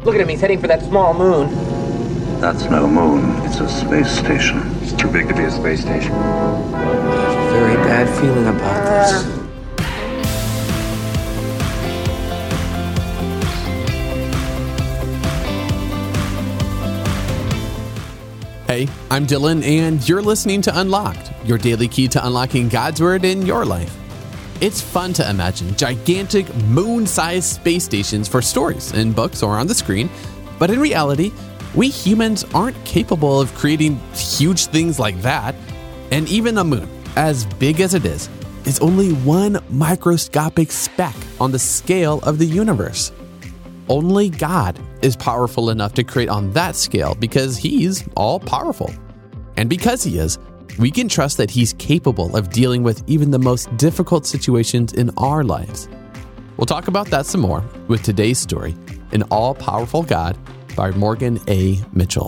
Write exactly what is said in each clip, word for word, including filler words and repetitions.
Look at him, he's heading for that small moon. That's no moon, it's a space station. It's too big to be a space station. I have a very bad feeling about this. Hey, I'm Dylan, and you're listening to Unlocked, your daily key to unlocking God's Word in your life. It's fun to imagine gigantic moon-sized space stations for stories in books or on the screen, but in reality, we humans aren't capable of creating huge things like that, and even a moon, as big as it is, is only one microscopic speck on the scale of the universe. Only God is powerful enough to create on that scale because He's all-powerful. And because He is, we can trust that He's capable of dealing with even the most difficult situations in our lives. We'll talk about that some more with today's story, An All-Powerful God by Morgan A. Mitchell.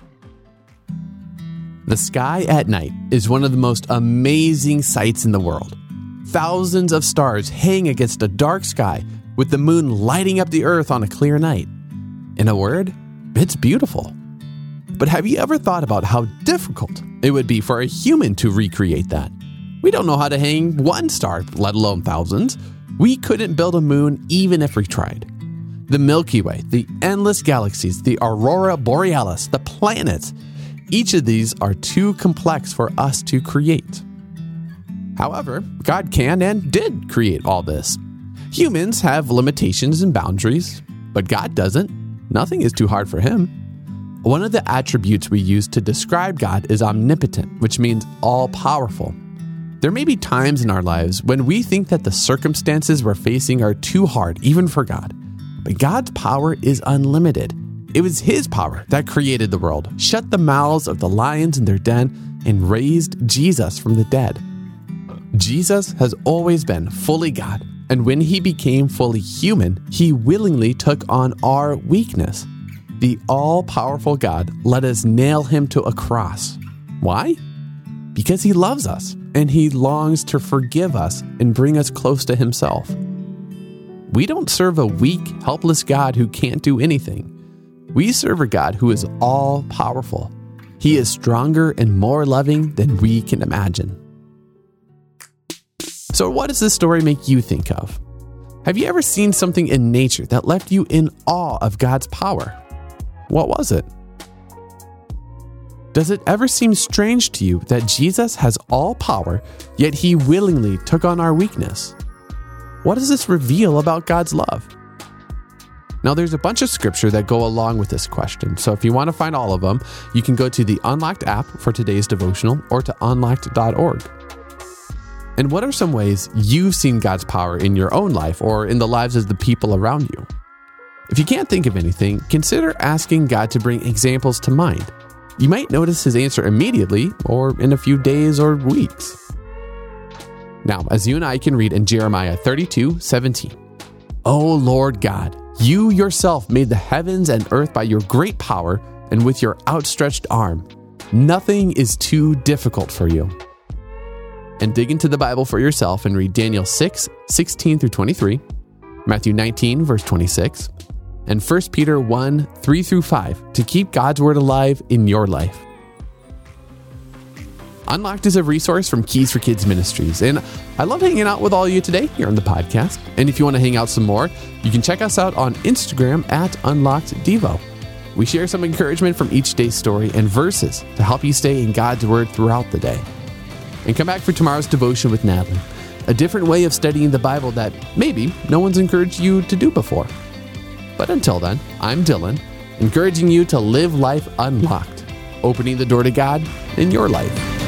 The sky at night is one of the most amazing sights in the world. Thousands of stars hang against a dark sky with the moon lighting up the earth on a clear night. In a word, it's beautiful. But have you ever thought about how difficult it would be for a human to recreate that? We don't know how to hang one star, let alone thousands. We couldn't build a moon even if we tried. The Milky Way, the endless galaxies, the aurora borealis, the planets, each of these are too complex for us to create. However, God can and did create all this. Humans have limitations and boundaries, but God doesn't. Nothing is too hard for Him. One of the attributes we use to describe God is omnipotent, which means all-powerful. There may be times in our lives when we think that the circumstances we're facing are too hard, even for God. But God's power is unlimited. It was His power that created the world, shut the mouths of the lions in their den, and raised Jesus from the dead. Jesus has always been fully God. And when He became fully human, He willingly took on our weakness. The all-powerful God let us nail Him to a cross. Why? Because He loves us, and He longs to forgive us and bring us close to Himself. We don't serve a weak, helpless God who can't do anything. We serve a God who is all-powerful. He is stronger and more loving than we can imagine. So what does this story make you think of? Have you ever seen something in nature that left you in awe of God's power? What was it? Does it ever seem strange to you that Jesus has all power, yet He willingly took on our weakness? What does this reveal about God's love? Now, there's a bunch of scripture that go along with this question, so if you want to find all of them, you can go to the Unlocked app for today's devotional or to unlocked dot org. And what are some ways you've seen God's power in your own life or in the lives of the people around you? If you can't think of anything, consider asking God to bring examples to mind. You might notice His answer immediately or in a few days or weeks. Now, as you and I can read in Jeremiah thirty-two seventeen, "O Lord God, You yourself made the heavens and earth by your great power and with your outstretched arm. Nothing is too difficult for you." And dig into the Bible for yourself and read Daniel six sixteen through twenty-three, Matthew nineteen, verse twenty-six, and First Peter one three through five to keep God's Word alive in your life. Unlocked is a resource from Keys for Kids Ministries, and I love hanging out with all of you today here on the podcast. And if you want to hang out some more, you can check us out on Instagram at Unlocked Devo. We share some encouragement from each day's story and verses to help you stay in God's Word throughout the day. And come back for tomorrow's devotion with Natalie, a different way of studying the Bible that maybe no one's encouraged you to do before. But until then, I'm Dylan, encouraging you to live life unlocked, opening the door to God in your life.